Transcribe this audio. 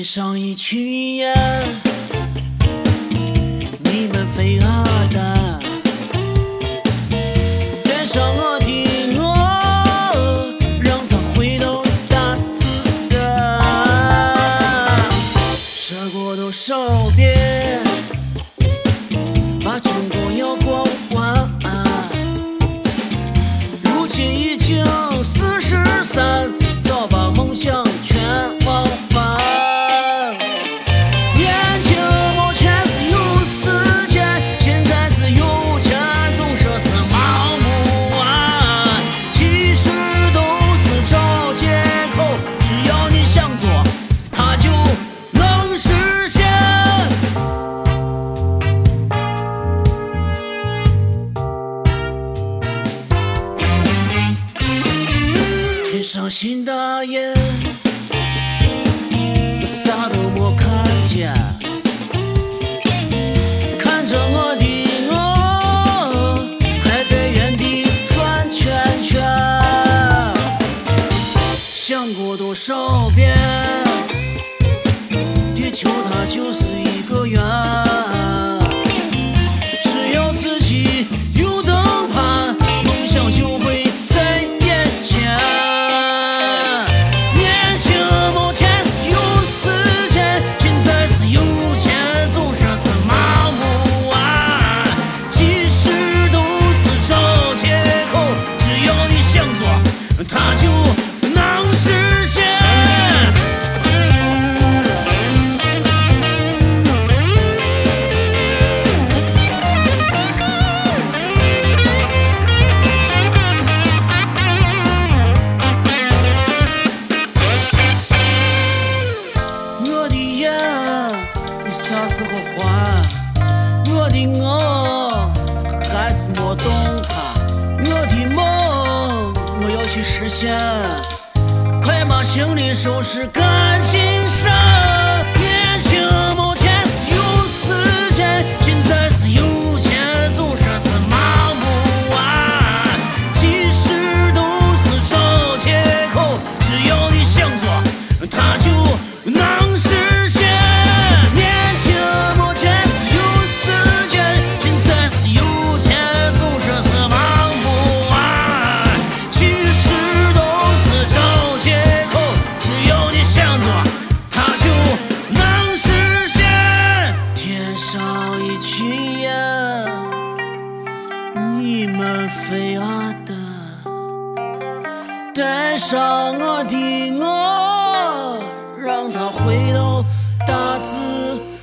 上一群雁，你们飞啊的，带上我的我，让它回到大自然。涉过多少遍，把中国摇过弯，如今已经43，早把梦想全忘完。天上新大雁，我啥都没看见，看着我的我还在原地转圈圈，想过多少遍，地球它就是一个圆，只要自己有灯盘，梦想就会在眼前。它就能实现。我的眼，你啥时候还？我的我还是没懂它。我的梦我要去实现，快把行李收拾赶紧上。年轻没钱是有时间，现在是有钱总是盲目啊，其实都是找借口，只要你想做，它就能实现。年轻没钱是有时间，现在是有钱总是盲目啊，其实都是找借口，只要你想做，它就能实现。天上一群雁，你们飞啊的，带上我的我，让它回到大自然。